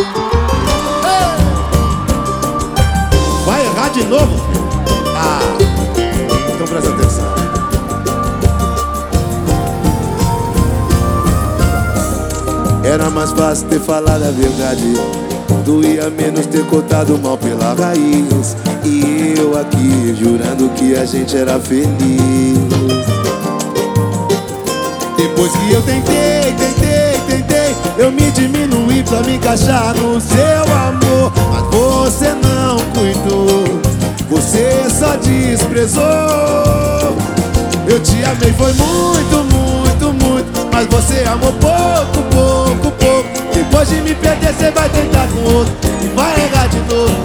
Vai errar de novo? Ah, então presta atenção. Era mais fácil ter falado a verdade, doía menos ter cortado mal pela raiz. E eu aqui jurando que a gente era feliz. Depois que eu tentei, eu me diminuí pra me encaixar no seu amor. Mas você não cuidou, você só desprezou. Eu te amei, foi muito, mas você amou pouco. Depois de me perder, você vai tentar com outro e vai errar de novo,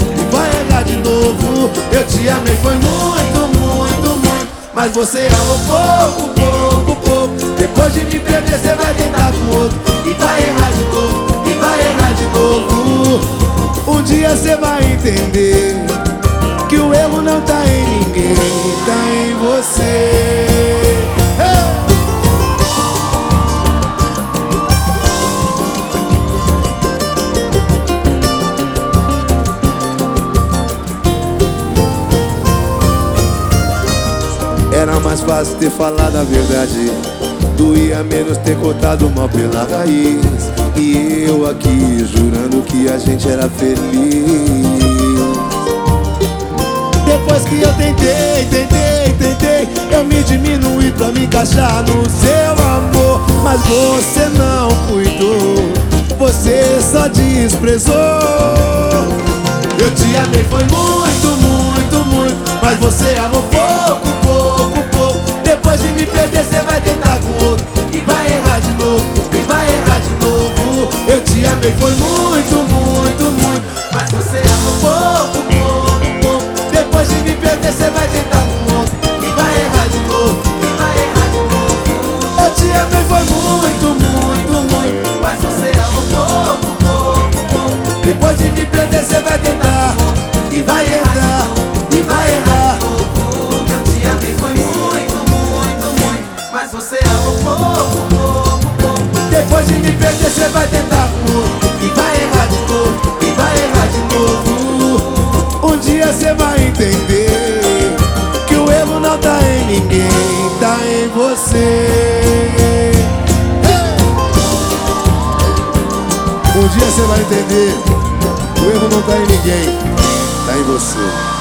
Eu te amei, foi muito, mas você amou pouco. Depois de me perder, você vai tentar com outro e vai errar de novo, Um dia você vai entender que o erro não tá em ninguém, tá em você. Era mais fácil ter falado a verdade, doía menos ter cortado mal pela raiz. E eu aqui jurando que a gente era feliz. Depois que eu tentei, eu me diminuí pra me encaixar no seu amor. Mas você não cuidou, você só desprezou. Eu te amei, foi muito, mas você amou pouco. Depois de me perder, você vai tentar com outro e vai errar de novo, Eu te amei, foi muito, mas você amou pouco. Depois de me perder, você vai tentar com outro e vai errar de novo, Eu te amei, foi muito, mas você amou pouco. Depois de me perder, você vai tentar e vai errar, Eu te amei, foi muito, mas você amou pouco. Depois de me perder, você vai tentar com outro e vai errar de novo, Um dia você vai entender que o erro não tá em ninguém, tá em você. Um dia você vai entender que o erro não tá em ninguém, tá em você.